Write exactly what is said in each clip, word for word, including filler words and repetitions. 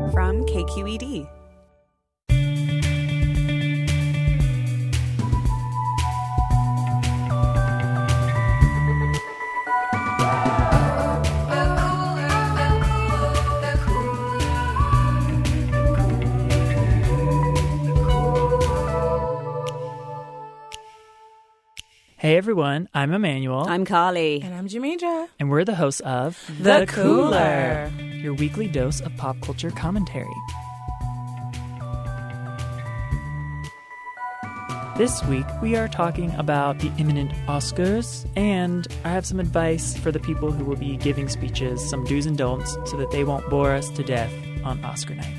from K Q E D. Hey everyone, I'm Emmanuel. I'm Carly. And I'm Jamidra. And we're the hosts of The Cooler, your weekly dose of pop culture commentary. This week, we are talking about the imminent Oscars, and I have some advice for the people who will be giving speeches, some do's and don'ts, so that they won't bore us to death on Oscar night.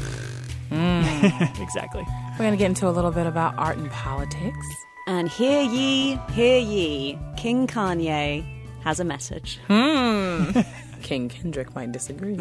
Mm. Exactly. We're going to get into a little bit about art and politics. And hear ye, hear ye, King Kanye has a message. Hmm. King Kendrick might disagree.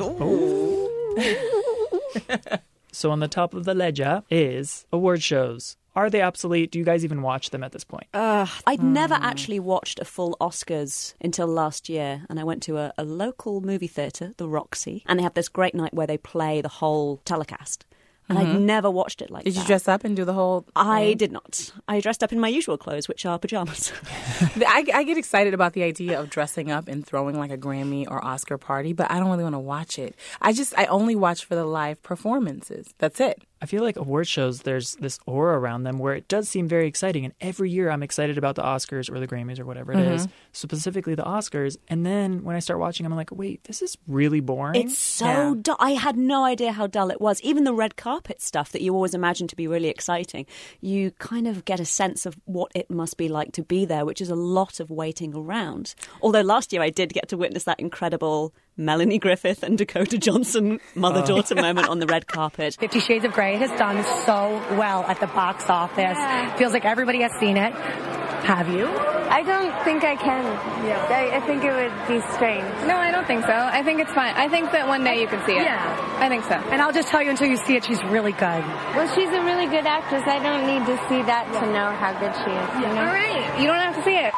So on the top of the ledger is award shows. Are they obsolete? Do you guys even watch them at this point? Uh, I'd never actually watched a full Oscars until last year, and I went to a, a local movie theatre, the Roxy, and they have this great night where they play the whole telecast. And mm-hmm. I'd never watched it like did that. Did you dress up and do the whole thing? I did not. I dressed up in my usual clothes, which are pajamas. I, I get excited about the idea of dressing up and throwing like a Grammy or Oscar party, but I don't really want to watch it. I just, I only watch for the live performances. That's it. I feel like award shows, there's this aura around them where it does seem very exciting. And every year I'm excited about the Oscars or the Grammys or whatever it mm-hmm. is, specifically the Oscars. And then when I start watching, I'm like, wait, this is really boring. It's so yeah. dull. I had no idea how dull it was. Even the red carpet stuff that you always imagine to be really exciting, you kind of get a sense of what it must be like to be there, which is a lot of waiting around. Although last year I did get to witness that incredible Melanie Griffith and Dakota Johnson mother-daughter oh. moment on the red carpet. Fifty Shades of Grey has done so well at the box office. Yeah. Feels like everybody has seen it. Have you? I don't think I can. Yeah. I, I think it would be strange. No, I don't think so. I think it's fine. I think that one day you can see it. Yeah. I think so. And I'll just tell you until you see it, she's really good. Well, she's a really good actress. I don't need to see that yeah. to know how good she is. You know? All right. You don't have to see it.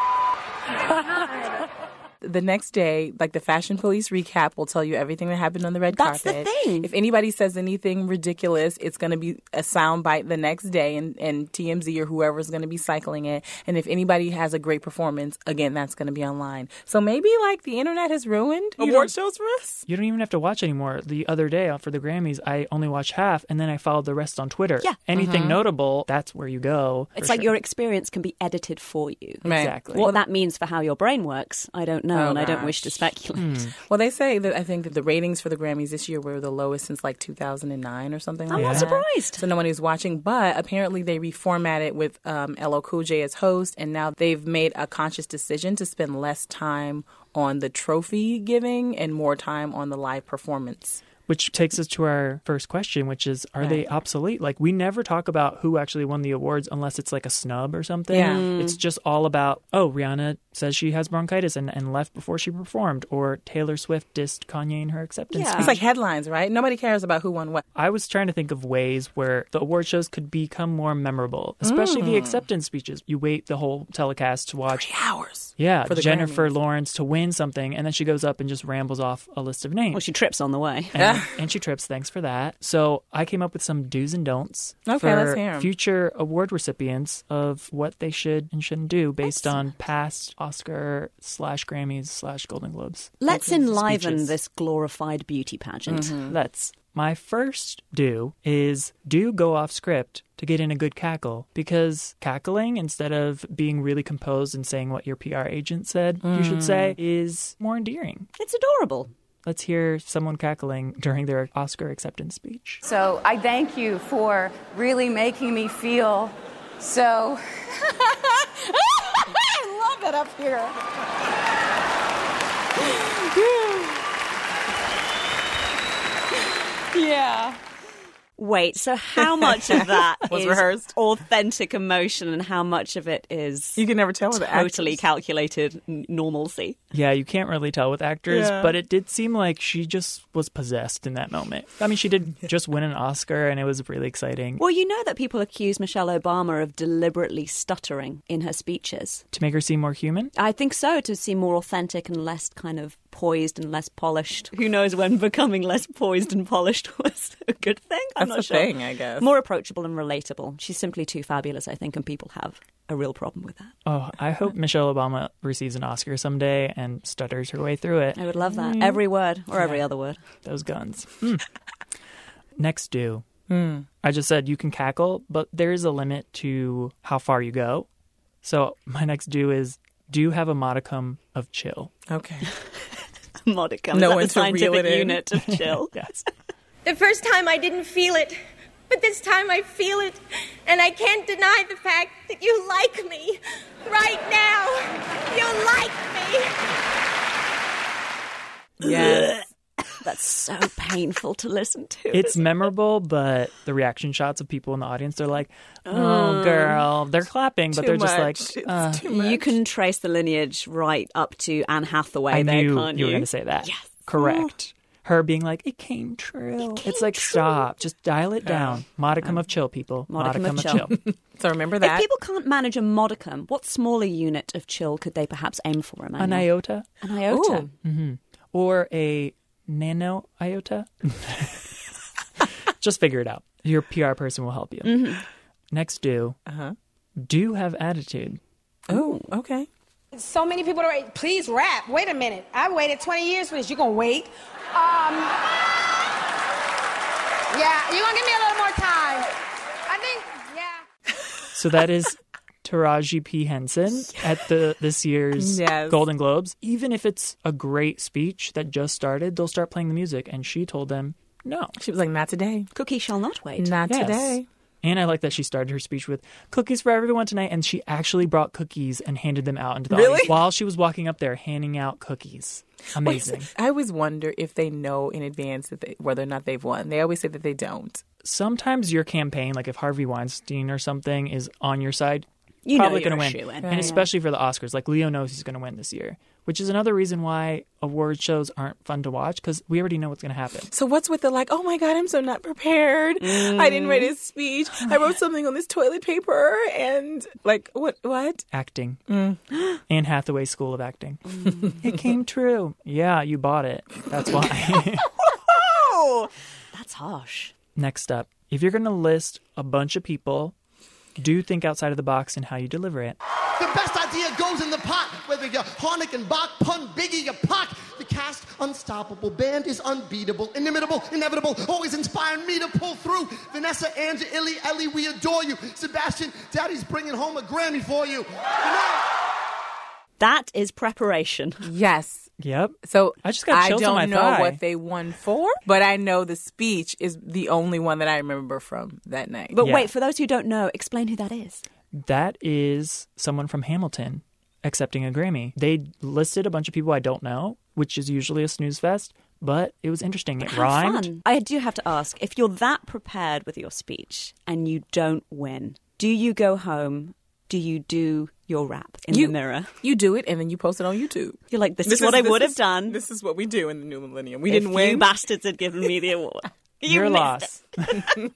The next day, like the Fashion Police recap will tell you everything that happened on the red That's carpet. That's the thing. If anybody says anything ridiculous, it's going to be a soundbite the next day, and, and T M Z or whoever is going to be cycling it. And if anybody has a great performance, again, that's going to be online. So maybe like the internet has ruined award shows for us. You don't even have to watch anymore. The other day for the Grammys, I only watched half, and then I followed the rest on Twitter. Yeah. Anything mm-hmm. notable, that's where you go. It's like sure. your experience can be edited for you. Right. Exactly. What that means for how your brain works, I don't know, oh, and gosh. I don't wish to speculate. Mm. Well, they say that I think that the ratings for the Grammys this year were the lowest since like two thousand nine or something like I'm that. I'm not surprised. So no one is watching, but apparently they reformatted with um, L L Cool J as host, and now they've made a conscious decision to spend less time on the trophy giving and more time on the live performance. Which takes us to our first question, which is, are right. they obsolete? Like, we never talk about who actually won the awards unless it's like a snub or something. Yeah. Mm. It's just all about, oh, Rihanna says she has bronchitis and, and left before she performed, or Taylor Swift dissed Kanye in her acceptance Yeah. speech. It's like headlines, right? Nobody cares about who won what. I was trying to think of ways where the award shows could become more memorable, especially mm. the acceptance speeches. You wait the whole telecast to watch. Three hours. Yeah, for the Jennifer Grammys. Lawrence to win something, and then she goes up and just rambles off a list of names. Well, she trips on the way. And, and she trips. Thanks for that. So I came up with some do's and don'ts okay, for let's hear 'em. future award recipients of what they should and shouldn't do based Excellent. on past Oscar slash Grammys slash Golden Globes. Let's enliven speeches. this glorified beauty pageant. Mm-hmm. Let's. My first do is do go off script to get in a good cackle, because cackling, instead of being really composed and saying what your P R agent said mm. you should say, is more endearing. It's adorable. Let's hear someone cackling during their Oscar acceptance speech. So I thank you for really making me feel so... I love it up here. Yeah. Wait, so how much of that was is rehearsed? Authentic emotion and how much of it is you can never tell with totally actors. calculated n- normalcy? Yeah, you can't really tell with actors, yeah. but it did seem like she just was possessed in that moment. I mean, she did just win an Oscar, and it was really exciting. Well, you know that people accuse Michelle Obama of deliberately stuttering in her speeches. To make her seem more human? I think so, to seem more authentic and less kind of poised and less polished. Who knows when becoming less poised and polished was a good thing? I'm That's not a sure. thing, I guess. More approachable and relatable. She's simply too fabulous, I think, and people have a real problem with that. Oh, I hope Michelle Obama receives an Oscar someday and stutters her way through it. I would love that. Every word, or every Yeah. other word. Those guns. Mm. Next do. Mm. I just said you can cackle, but there is a limit to how far you go. So my next do is do have a modicum of chill. Okay. Modicum. No Is that one the to reel scientific it in. unit of chill? Yes. The first time I didn't feel it, but this time I feel it. And I can't deny the fact that you like me. Right now, you like me. Yes. That's so painful to listen to. It's memorable, but the reaction shots of people in the audience, they're like, oh, girl. They're clapping, but Too they're just much. like, It's uh, too much. You can trace the lineage right up to Anne Hathaway I there, knew can't you you? were going to say that. Yes. Correct. Her being like, it came true. it's like, stop. Just dial it down. Modicum of chill, people. Modicum of chill. So remember If that. people can't manage a modicum, what smaller unit of chill could they perhaps aim for, Emmanuel? An iota An iota. Ooh. or a nano iota. Just figure it out. Your P R person will help you. Mm-hmm. Next do. Uh-huh. Do have attitude. Oh, okay. So many people are like, please rap. Wait a minute. I waited twenty years for this. You gonna wait? Um, yeah, you gonna give me a little more time. I think, yeah. So that is Taraji P. Henson at the this year's Yes. Golden Globes. Even if it's a great speech that just started, they'll start playing the music. And she told them, no. She was like, not today. Cookie shall not wait. Not Yes. today. And I like that she started her speech with cookies for everyone tonight. And she actually brought cookies and handed them out into the Really? audience while she was walking up there handing out cookies. Amazing. I always wonder if they know in advance that they, whether or not they've won. They always say that they don't. Sometimes your campaign, like if Harvey Weinstein or something is on your side, You know probably you're going to a win. shoo-in. And Right. especially for the Oscars. Like Leo knows he's going to win this year, which is another reason why award shows aren't fun to watch because we already know what's going to happen. So what's with the like, oh my God, I'm so not prepared. I didn't write a speech. I wrote something on this toilet paper and like, what? What? Acting. Mm. Anne Hathaway School of Acting. It came true. Yeah, you bought it. That's why. Oh, that's harsh. Next up, if you're going to list a bunch of people, do think outside of the box in how you deliver it. The best idea goes in the pot. Whether you're Harnick and Bach, Pun, Biggie, or Pac, the cast unstoppable. Band is unbeatable, inimitable, inevitable, always inspiring me to pull through. Vanessa, Angie, Illy, Ellie, we adore you. Sebastian, Daddy's bringing home a Grammy for you. Good night. That is preparation. Yes. Yep. So I just got I chills don't on my know thigh. what they won for, but I know the speech is the only one that I remember from that night. But Yeah. wait, for those who don't know, explain who that is. That is someone from Hamilton accepting a Grammy. They listed a bunch of people I don't know, which is usually a snooze fest, but it was interesting. It How rhymed. fun. I do have to ask, if you're that prepared with your speech and you don't win, do you go home? Do you do your rap in You- the mirror? You do it and then you post it on YouTube. You're like, this, is what I this would is- have done. This is what we do in the new millennium. We if didn't win. you bastards had given me the award. You Your missed loss.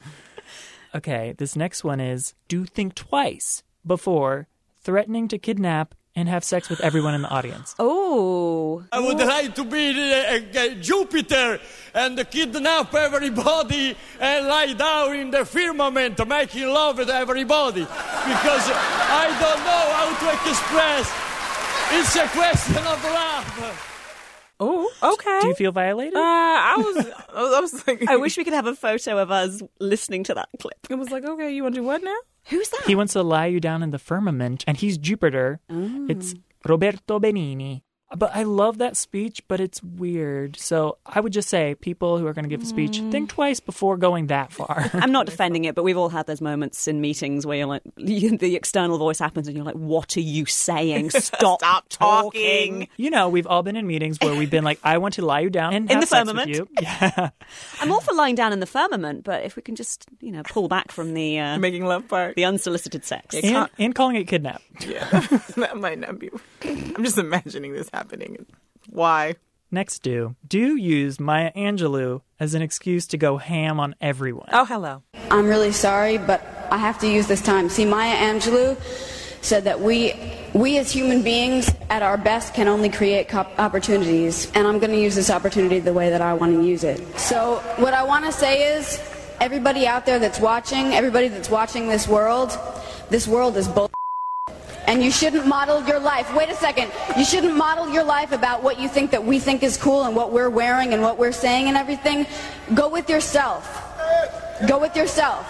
Okay, this next one is do think twice before threatening to kidnap and have sex with everyone in the audience. Oh. I would like to be uh, uh, Jupiter and kidnap everybody and lie down in the firmament making love with everybody because I don't know how to express. It's a question of love. Oh, okay. Do you feel violated? Uh, I was, I was, I was like, I wish we could have a photo of us listening to that clip. It was like, okay, you want to do what now? Who's that? He wants to lie you down in the firmament, and he's Jupiter. Oh. It's Roberto Benigni. But I love that speech, but it's weird. So I would just say, people who are going to give a speech, think twice before going that far. I'm not defending it, but we've all had those moments in meetings where you're like, the external voice happens and you're like, what are you saying? Stop, Stop talking. You know, we've all been in meetings where we've been like, I want to lie you down and In have the sex firmament. with you. Yeah. I'm all for lying down in the firmament, but if we can just, you know, pull back from the uh, Making love part. the unsolicited sex. And, and calling it kidnap. Yeah, that might not be. I'm just imagining this happening. Why? Next do. Do use Maya Angelou as an excuse to go ham on everyone. Oh, hello. I'm really sorry, but I have to use this time. See, Maya Angelou said that we We as human beings, at our best, can only create co- opportunities, and I'm going to use this opportunity the way that I want to use it. So what I want to say is, everybody out there that's watching, everybody that's watching this world, this world is bull. And you shouldn't model your life. Wait a second. You shouldn't model your life about what you think that we think is cool and what we're wearing and what we're saying and everything. Go with yourself. Go with yourself.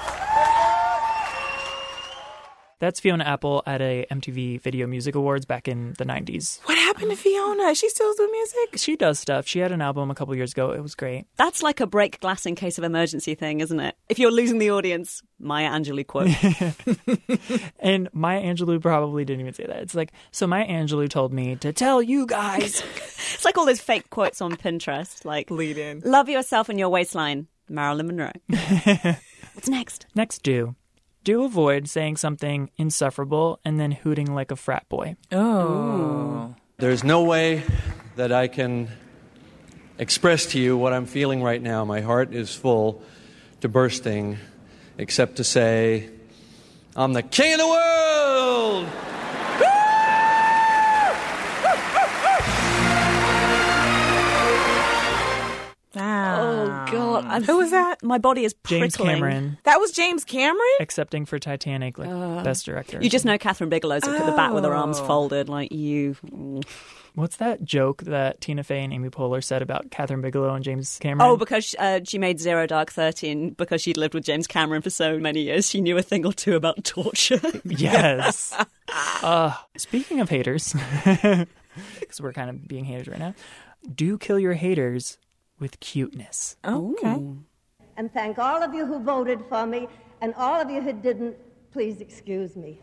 That's Fiona Apple at a M T V Video Music Awards back in the nineties. What happened to Fiona? Is she still doing music? She does stuff. She had an album a couple years ago. It was great. That's like a break glass in case of emergency thing, isn't it? If you're losing the audience, Maya Angelou quote. And Maya Angelou probably didn't even say that. It's like, so Maya Angelou told me to tell you guys. It's like all those fake quotes on Pinterest. Like, lead in. Love yourself and your waistline, Marilyn Monroe. What's next? Next, do. Do avoid saying something insufferable and then hooting like a frat boy. Oh. There's no way that I can express to you what I'm feeling right now. My heart is full to bursting, except to say, I'm the king of the world! Ah. Oh, God. Who was that? My body is prickling. James Cameron. That was James Cameron? Accepting for Titanic, like, uh, best director. You just know Catherine Bigelow's oh. at the back with her arms Oh. folded, like you. What's that joke that Tina Fey and Amy Poehler said about Catherine Bigelow and James Cameron? Oh, because uh, she made Zero Dark Thirty, and because she'd lived with James Cameron for so many years, she knew a thing or two about torture. Yes. uh, speaking of haters, because we're kind of being haters right now, do kill your haters with cuteness. Okay. Ooh. And thank all of you who voted for me, and all of you who didn't, please excuse me.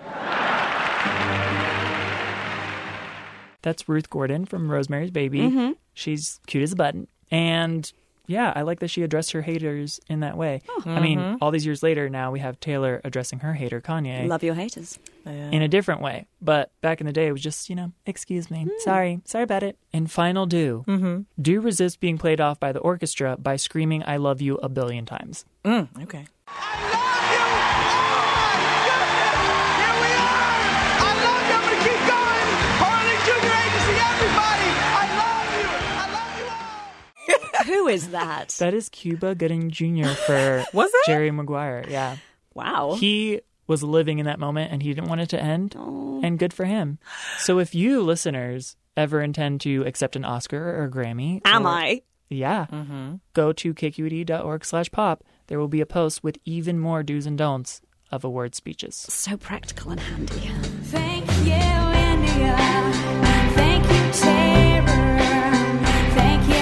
That's Ruth Gordon from Rosemary's Baby. Mm-hmm. She's cute as a button. And yeah, I like that she addressed her haters in that way. Oh. I mean, all these years later, now we have Taylor addressing her hater, Kanye. Love your haters. Yeah. In a different way. But back in the day, it was just, you know, excuse me. Mm. Sorry. Sorry about it. And final do. Mm-hmm. Do resist being played off by the orchestra by screaming, I love you a billion times. Mm, okay. Who is that? That is Cuba Gooding Junior for Was it? Jerry Maguire. Yeah. Wow. He was living in that moment and he didn't want it to end. Oh. And good for him. So if you listeners ever intend to accept an Oscar or a Grammy. Am or, I? Yeah. Mm-hmm. Go to k q e d dot org slash pop. There will be a post with even more do's and don'ts of award speeches. So practical and handy. Thank you, India. Thank you, Terror. Thank you,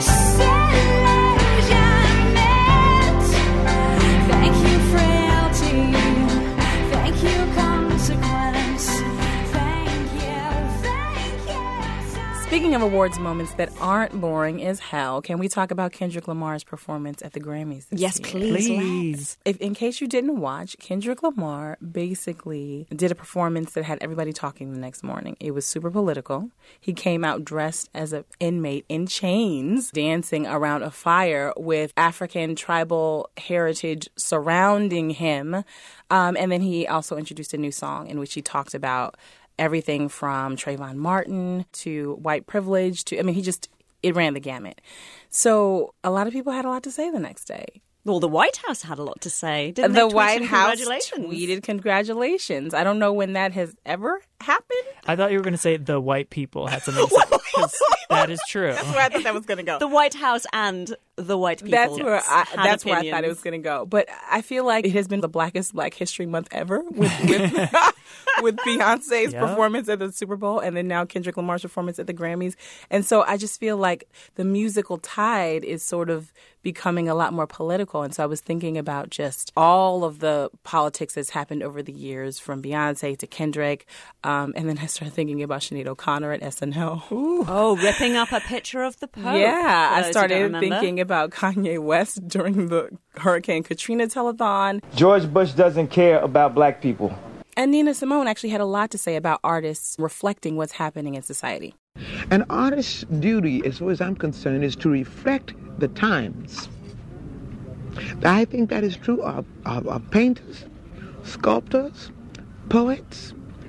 disillusionment. Thank you, frailty. Thank you, consequence. Thank you, thank you. Speaking of awards moments that aren't boring as hell, can we talk about Kendrick Lamar's performance at the Grammys this Yes, year? please. Please. If, in case you didn't watch, Kendrick Lamar basically did a performance that had everybody talking the next morning. It was super political. He came out dressed as an inmate in chains, dancing around a fire with African tribal heritage surrounding him. Um, and then he also introduced a new song in which he talked about everything from Trayvon Martin to white privilege to, I mean, he just, it ran the gamut. So a lot of people had a lot to say the next day. Well, the White House had a lot to say, didn't the they? White Tweeted House congratulations. tweeted congratulations. I don't know when that has ever happened. I thought you were going to say the white people had something to say. 'Cause that is true. That's where I thought that was going to go. The White House and the white people. That's where I, had that's where I opinions. thought it was going to go. But I feel like it has been the blackest Black History Month ever with with, with Beyonce's Yeah. performance at the Super Bowl and then now Kendrick Lamar's performance at the Grammys. And so I just feel like the musical tide is sort of becoming a lot more political. And so I was thinking about just all of the politics that's happened over the years from Beyonce to Kendrick. Um, and then I started thinking about Sinead O'Connor at S N L. Ooh. Oh, ripping up a picture of the Pope. Yeah, for I those who started don't remember. thinking about Kanye West during the Hurricane Katrina telethon. George Bush doesn't care about black people. And Nina Simone actually had a lot to say about artists reflecting what's happening in society. An artist's duty, as far as I'm concerned, is to reflect the times. I think that is true of, of, of painters, sculptors, poets,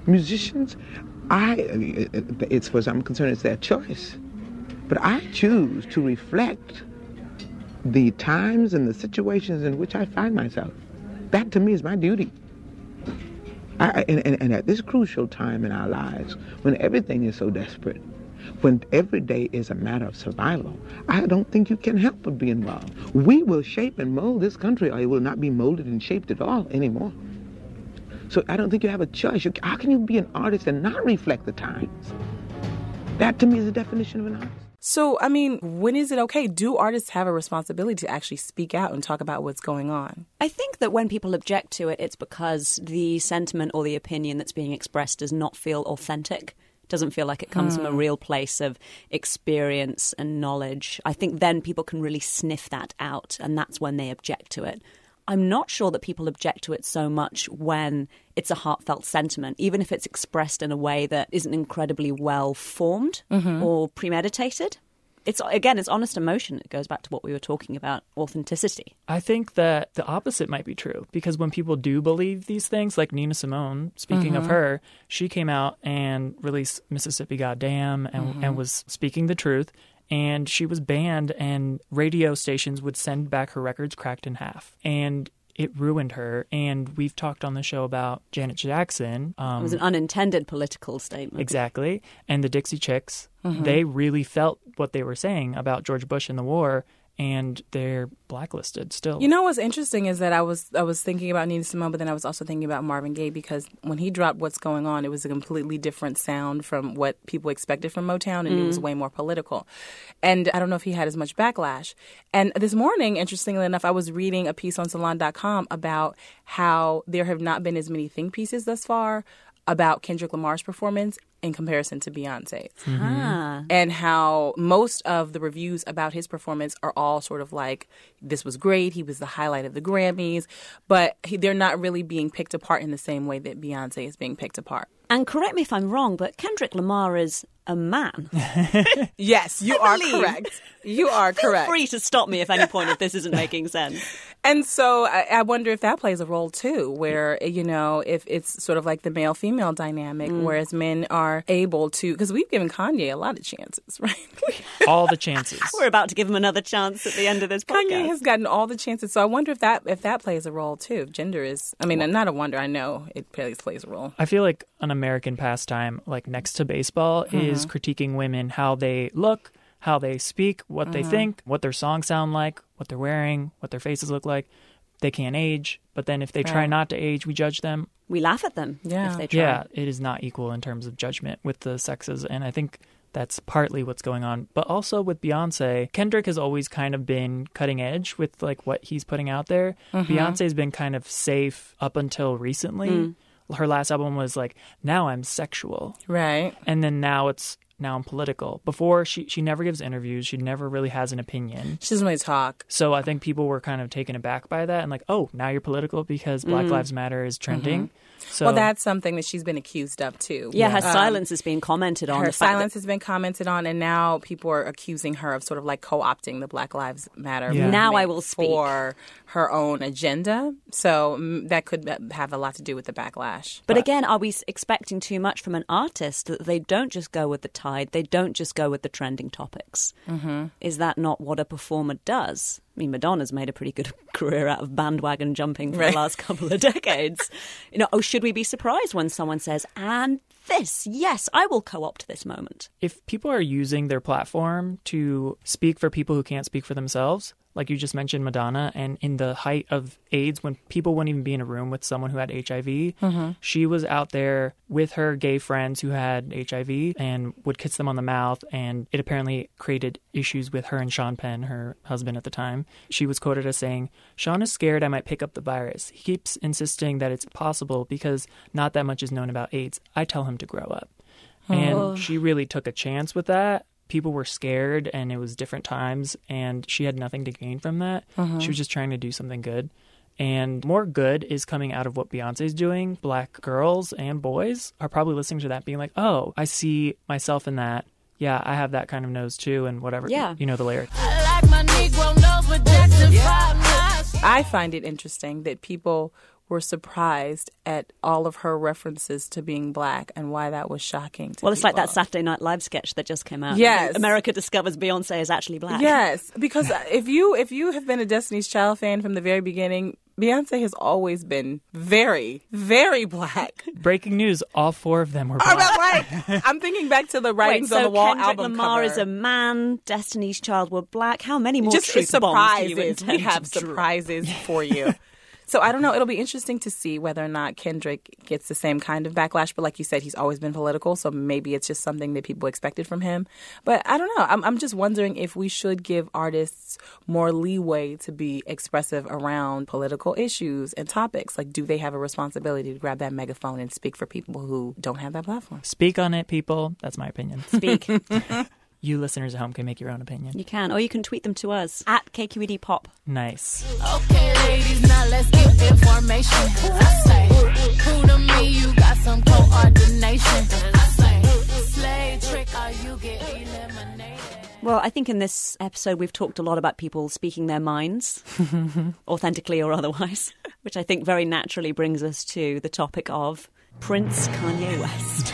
Musicians, I, it's, as far as I'm concerned, it's their choice. But I choose to reflect the times and the situations in which I find myself. That, to me, is my duty. I, and, and, and at this crucial time in our lives, when everything is so desperate, when every day is a matter of survival, I don't think you can help but be involved. We will shape and mold this country, or it will not be molded and shaped at all anymore. So I don't think you have a choice. You, how can you be an artist and not reflect the times? That, to me, is the definition of an artist. So, I mean, when is it okay? Do artists have a responsibility to actually speak out and talk about what's going on? I think that when people object to it, it's because the sentiment or the opinion that's being expressed does not feel authentic. Doesn't feel like it comes Hmm. from a real place of experience and knowledge. I think then people can really sniff that out, and that's when they object to it. I'm not sure that people object to it so much when it's a heartfelt sentiment, even if it's expressed in a way that isn't incredibly well formed Mhm. or premeditated. It's again, it's honest emotion. It goes back to what we were talking about, authenticity. I think that the opposite might be true, because when people do believe these things, like Nina Simone, speaking of Mhm. her, she came out and released Mississippi Goddamn and, Mhm. and was speaking the truth. And she was banned, and radio stations would send back her records cracked in half. And it ruined her. And we've talked on the show about Janet Jackson. Um, It was an unintended political statement. Exactly. And the Dixie Chicks, Mhm. they really felt what they were saying about George Bush and the war, and they're blacklisted still. You know what's interesting is that I was I was thinking about Nina Simone, but then I was also thinking about Marvin Gaye, because when he dropped What's Going On, it was a completely different sound from what people expected from Motown, and Mm. it was way more political. And I don't know if he had as much backlash. And this morning, interestingly enough, I was reading a piece on salon dot com about how there have not been as many think pieces thus far about Kendrick Lamar's performance in comparison to Beyonce's. Mm-hmm. Ah. And how most of the reviews about his performance are all sort of like, this was great, he was the highlight of the Grammys, but he, they're not really being picked apart in the same way that Beyonce is being picked apart. And correct me if I'm wrong, but Kendrick Lamar is a man. Yes, you I are believe. correct. You are Feel correct. free to stop me if any point if this isn't making sense. And so I, I wonder if that plays a role too, where, you know, if it's sort of like the male-female dynamic, Mm. whereas men are able to, because we've given Kanye a lot of chances, right? All the chances. We're about to give him another chance at the end of this podcast. Kanye has gotten all the chances. So I wonder if that if that plays a role too. If gender is, I mean, not a wonder, I know it plays, plays a role. I feel like an American pastime, like next to baseball, is Mhm. critiquing women, how they look, how they speak, what they Mhm. think, what their songs sound like, what they're wearing, what their faces look like. They can't age, but then if they try Right. not to age, we judge them. We laugh at them Yeah. if they try. Yeah, it is not equal in terms of judgment with the sexes, and I think that's partly what's going on. But also with Beyonce, Kendrick has always kind of been cutting edge with like what he's putting out there. Mhm. Beyonce's been kind of safe up until recently. Mm. Her last album was like, now I'm sexual. Right. And then now it's now I'm political. Before, she she never gives interviews. She never really has an opinion. She doesn't really talk. So I think people were kind of taken aback by that and like, oh, now you're political because Black Mm. Lives Matter is trending. Mhm. So Well, that's something that she's been accused of too. Yeah, her Um, silence has been commented on. Her the fact silence that- has been commented on, and now people are accusing her of sort of like co-opting the Black Lives Matter Yeah. movement Now I will speak. for her own agenda. So mm, that could have a lot to do with the backlash. But again, are we s- expecting too much from an artist that they don't just go with the tide, they don't just go with the trending topics? Mm-hmm. Is that not what a performer does? I mean, Madonna's made a pretty good career out of bandwagon jumping for Right. the last couple of decades. You know, oh, should we be surprised when someone says, and this, yes, I will co-opt this moment? if people are using their platform to speak for people who can't speak for themselves, like you just mentioned Madonna, and in the height of AIDS, when people wouldn't even be in a room with someone who had H I V, Mhm. she was out there with her gay friends who had H I V and would kiss them on the mouth, and it apparently created issues with her and Sean Penn, her husband at the time. She was quoted as saying, "Sean is scared I might pick up the virus. He keeps insisting that it's possible because not that much is known about AIDS. I tell him to grow up." And Oh. she really took a chance with that. People were scared and it was different times and she had nothing to gain from that. Mhm. She was just trying to do something good. And more good is coming out of what Beyonce's doing. Black girls and boys are probably listening to that being like, oh, I see myself in that. Yeah, I have that kind of nose too and whatever. Yeah. You know the lyrics. I find it interesting that people were surprised at all of her references to being black and why that was shocking to Well, it's people. like that Saturday Night Live sketch that just came out. Yes. America discovers Beyonce is actually black. Yes, because if you if you have been a Destiny's Child fan from the very beginning, Beyonce has always been very, very black. Breaking news, all four of them were black. I'm, like, I'm thinking back to the writings Wait, so on the wall Kendrick album Lamar cover. is a man, Destiny's Child were black. How many more Just truth bombs do you surprises. intend We have to drop? surprises for you. So I don't know. It'll be interesting to see whether or not Kendrick gets the same kind of backlash. But like you said, he's always been political, so maybe it's just something that people expected from him. But I don't know. I'm, I'm just wondering if we should give artists more leeway to be expressive around political issues and topics. Like, do they have a responsibility to grab that megaphone and speak for people who don't have that platform? Speak on it, people. That's my opinion. Speak. You listeners at home can make your own opinion. You can, or you can tweet them to us at K Q E D Pop. Nice. Okay, ladies, now let's get information. I say, who to me, you got some coordination. I say, slay trick, or you get eliminated. Well, I think in this episode we've talked a lot about people speaking their minds, authentically or otherwise, which I think very naturally brings us to the topic of Prince Kanye West.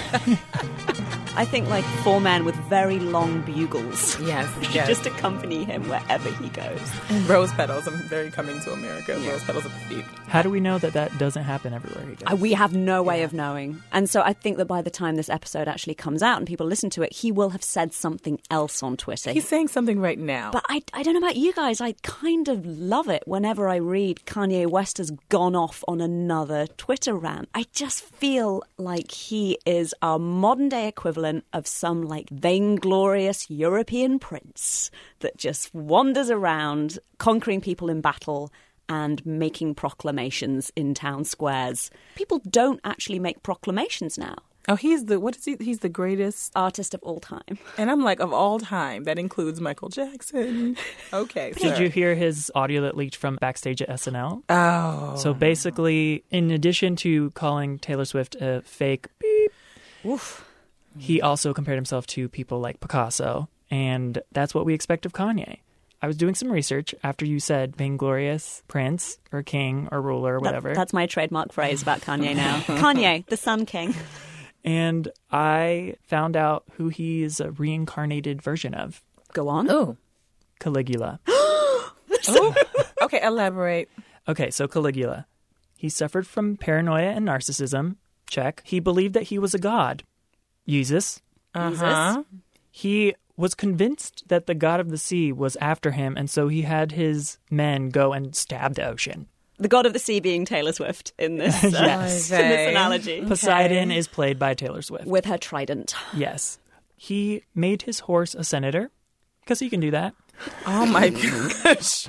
I think like four men with very long bugles. Yes, should yes. just accompany him wherever he goes. And rose petals. I'm very coming to America. Yeah. Rose petals at the feet. How do we know that that doesn't happen everywhere he goes? Uh, we have no way of knowing. And so I think that by the time this episode actually comes out and people listen to it, he will have said something else on Twitter. He's saying something right now. But I, I don't know about you guys. I kind of love it whenever I read Kanye West has gone off on another Twitter rant. I just feel like he is our modern day equivalent of some like vainglorious European prince that just wanders around conquering people in battle and making proclamations in town squares. People don't actually make proclamations now. Oh, he's the, what is he? He's the greatest artist of all time. And I'm like, of all time. That includes Michael Jackson. Okay. Did you hear his audio that leaked from backstage at S N L? Oh. So basically, in addition to calling Taylor Swift a fake beep, Oof. he also compared himself to people like Picasso. And that's what we expect of Kanye. I was doing some research after you said vainglorious prince or king or ruler or whatever. That, that's my trademark phrase about Kanye now. Kanye, the Sun King. And I found out who he is a reincarnated version of. Go on. Oh. Caligula. Oh. Okay, elaborate. Okay, so Caligula. He suffered from paranoia and narcissism. Check. He believed that he was a god. Jesus. Uh-huh. He was convinced that the god of the sea was after him, and so he had his men go and stab the ocean. The god of the sea being Taylor Swift in this, uh, yes. in this analogy. Poseidon is played by Taylor Swift. With her trident. Yes. He made his horse a senator, because he can do that. Oh my gosh.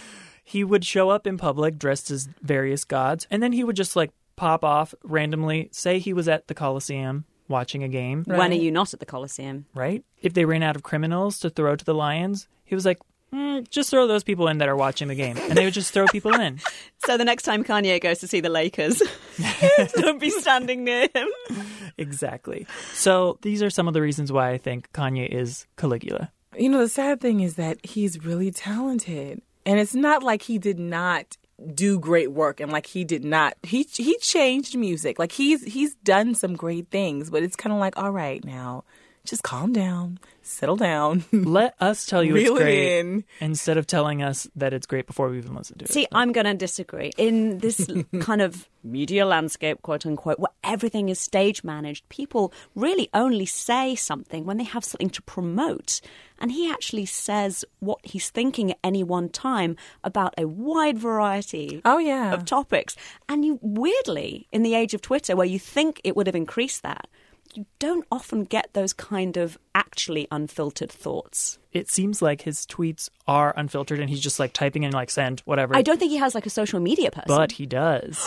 He would show up in public dressed as various gods, and then he would just like pop off randomly, say he was at the Colosseum watching a game. Right. When are you not at the Colosseum? Right? If they ran out of criminals to throw to the lions, he was like, mm, just throw those people in that are watching the game. And they would just throw people in. So the next time Kanye goes to see the Lakers, don't be standing near him. Exactly. So these are some of the reasons why I think Kanye is Caligula. You know, the sad thing is that he's really talented. And it's not like he did not do great work and like he did not he he changed music. Like he's he's done some great things, but it's kind of like, all right, now just calm down, settle down. Let us tell you Reel it's great it in. Instead of telling us that it's great before we even listen to it. See, I'm going to disagree. In this kind of media landscape, quote unquote, where everything is stage managed, people really only say something when they have something to promote. And he actually says what he's thinking at any one time about a wide variety oh, yeah. of topics. And you weirdly, in the age of Twitter, where you think it would have increased that, you don't often get those kind of actually unfiltered thoughts. It seems like his tweets are unfiltered and he's just like typing in like send, whatever. I don't think he has like a social media person. But he does.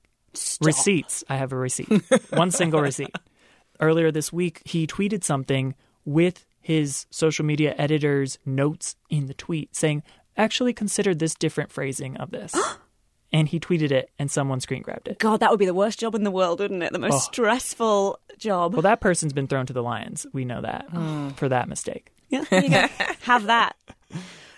Receipts. I have a receipt. One single receipt. Earlier this week, he tweeted something with his social media editor's notes in the tweet saying, actually consider this different phrasing of this. And he tweeted it and someone screen grabbed it. God, that would be the worst job in the world, wouldn't it? The most Oh. stressful job. Well, that person's been thrown to the lions. We know that Mm. for that mistake. Yeah, there you go. Have that.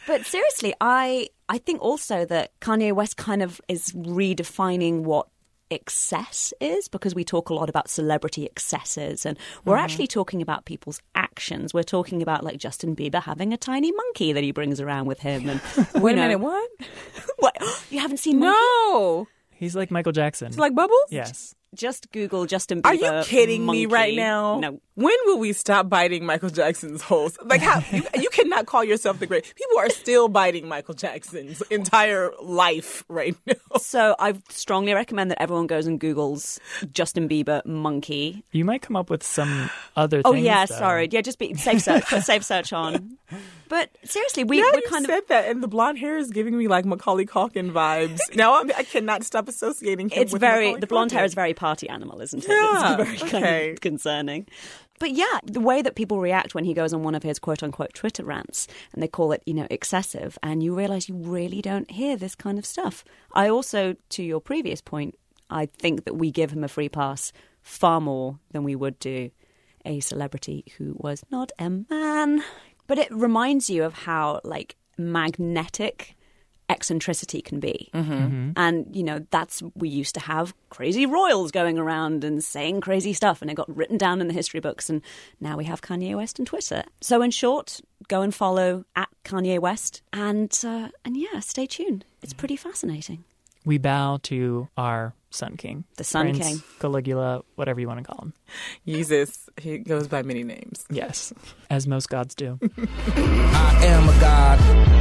But seriously, I I think also that Kanye West kind of is redefining what excess is, because we talk a lot about celebrity excesses, and we're mm-hmm. actually talking about people's actions. We're talking about like Justin Bieber having a tiny monkey that he brings around with him. And wait a know, minute, what? What? You haven't seen Monkey? No. He's like Michael Jackson. He's like Bubbles? Yes. Just Google Justin Bieber. Are you kidding monkey. me right now? No. When will we stop biting Michael Jackson's holes? Like, how you, you cannot call yourself the great. People are still biting Michael Jackson's entire life right now. So I strongly recommend that everyone goes and Googles Justin Bieber monkey. You might come up with some other Oh, things. yeah, though. sorry. Yeah, just be safe search. Put safe search on. But seriously, we, now we're you kind said of... that, and the blonde hair is giving me like Macaulay Culkin vibes. Now I'm, I cannot stop associating him It's with very... Macaulay The blonde Culkin. hair is very party animal, isn't it? Yeah, It's very kind okay. of concerning. But yeah, the way that people react when he goes on one of his quote-unquote Twitter rants, and they call it, you know, excessive, and you realise you really don't hear this kind of stuff. I also, to your previous point, I think that we give him a free pass far more than we would do a celebrity who was not a man. But it reminds you of how, like, magnetic eccentricity can be. Mm-hmm. Mm-hmm. And, you know, that's, we used to have crazy royals going around and saying crazy stuff, and it got written down in the history books, and now we have Kanye West and Twitter. So in short, go and follow at Kanye West, and, uh, and yeah, stay tuned. It's pretty fascinating. We bow to our Sun King. The Sun Prince, King. Caligula, whatever you want to call him. Jesus, he goes by many names. Yes, as most gods do. I am a god.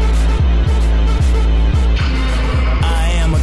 I am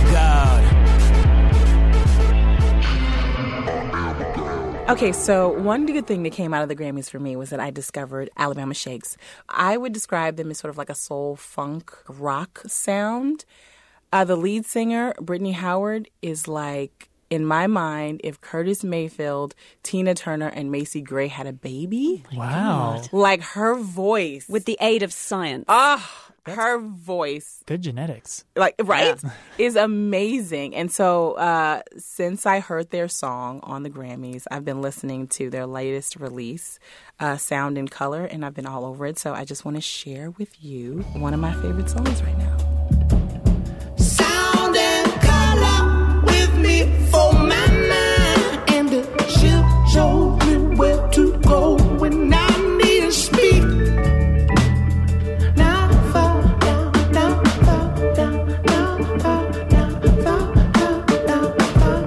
a god. Okay, so one good thing that came out of the Grammys for me was that I discovered Alabama Shakes. I would describe them as sort of like a soul funk rock sound. Uh, the lead singer, Brittany Howard, is like, in my mind, if Curtis Mayfield, Tina Turner, and Macy Gray had a baby. Wow. Like her voice. With the aid of science. Ah, her voice. Good genetics. Like, right? Yeah. Is amazing. And so uh, since I heard their song on the Grammys, I've been listening to their latest release, uh, Sound and Color, and I've been all over it. So I just want to share with you one of my favorite songs right now. Sound and color with me for my mind, and she'll show me where to go when I need to speak. Now fall down, down, fall down, down, fall down, fall down, down, fall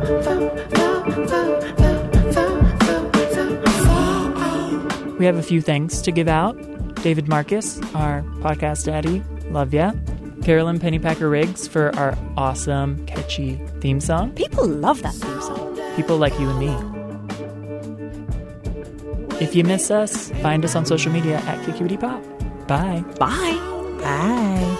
down, fall down. We have a few thanks to give out. David Marcus, our podcast daddy, love ya. Carolyn Pennypacker Riggs for our awesome, catchy theme song. People love that theme song. People like you and me. If you miss us, find us on social media at K Q D Pop. Bye. Bye. Bye.